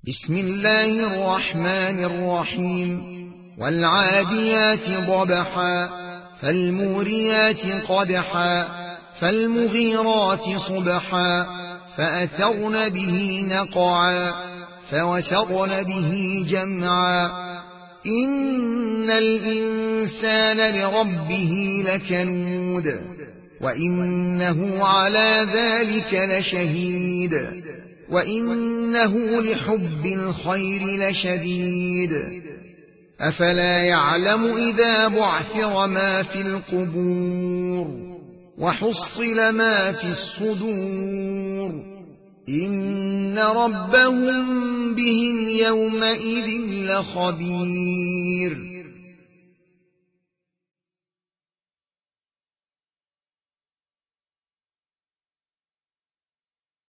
بسم الله الرحمن الرحيم والعاديات ضبحا فالموريات قدحا فالمغيرات صبحا فأثرن به نقعا فوسطن به جمعا إن الإنسان لربه لكنود وإنه على ذلك لشهيد وإنه لحب الخير لشديد أفلا يعلم إذا بعثر ما في القبور وحصل ما في الصدور إن ربهم بهم يومئذ لخبير